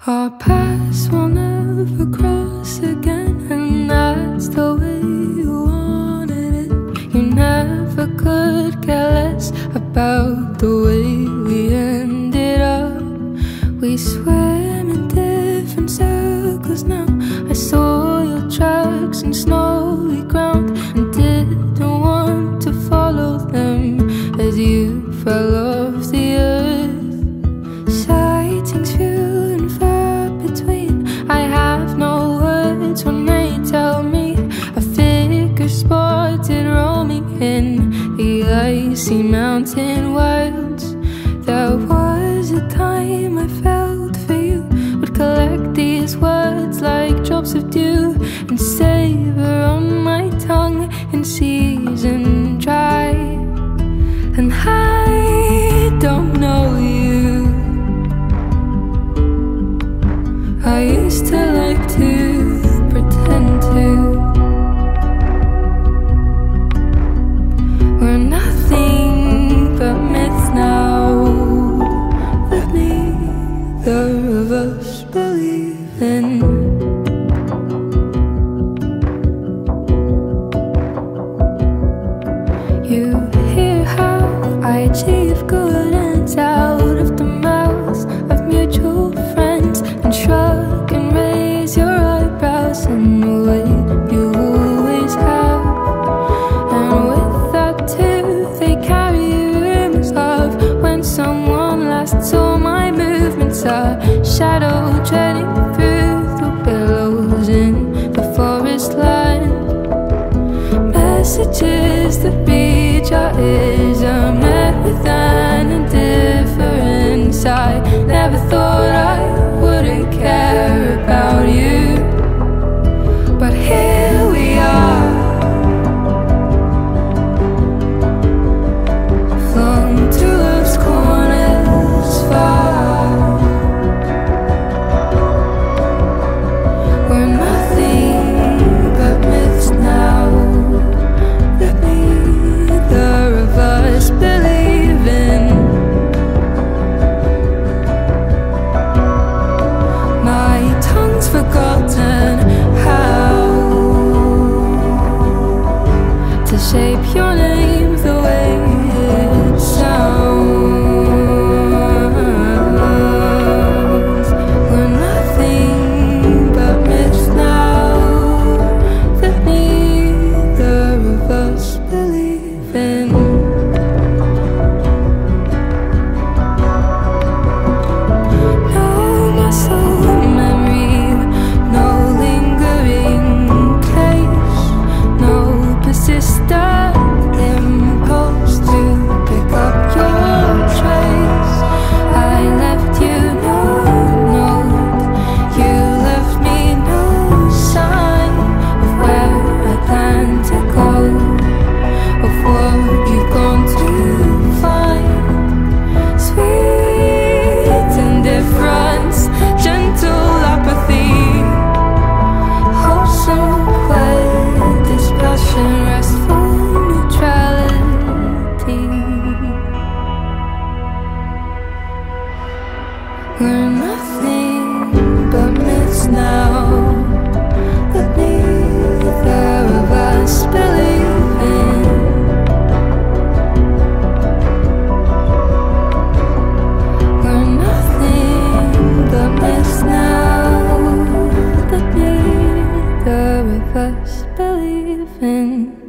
Our paths will never cross again, and that's the way you wanted it. You never could care less about the way we ended up. We swim in different circles now. I saw your tracks in snowy ground and didn't want to follow them as you fell off the earth. Sightings few and far between. I have no words when they tell me a figure spotted roaming in the icy mountain wilds. There was a time I felt for you, would collect these words like drops of dew and savor on my tongue in season dry. And I don't know you. I used to like to pretend to. We're nothing but myths now that neither of us believe in. You hear how I achieve good ends out of the mouths of mutual friends, and shrug and raise your eyebrows in the way you always have. And with that too, they carry rumors of when someone last saw my movements. A shadow treading through the willows in the forest land. Messages that reach our ears are met with an indifference. I never thought I wouldn't care about you, but here we are, flung to love's corners far. We're nothing but myths now that neither of us believe in. My tongue's forgotten how to shape your name the way it sounds. We're nothing but myths now that neither of us believe in. No muscle memory, no lingering case, no persistent impulse to pick up your trace. I left you no note, you left me no sign of where I plan to go, of what you've gone to find. Sweet indifference, gentle apathy, wholesome quiet dispassion, restful neutrality. We're nothing but myths now that neither of us believe in. We're nothing but myths now that neither of us believe in.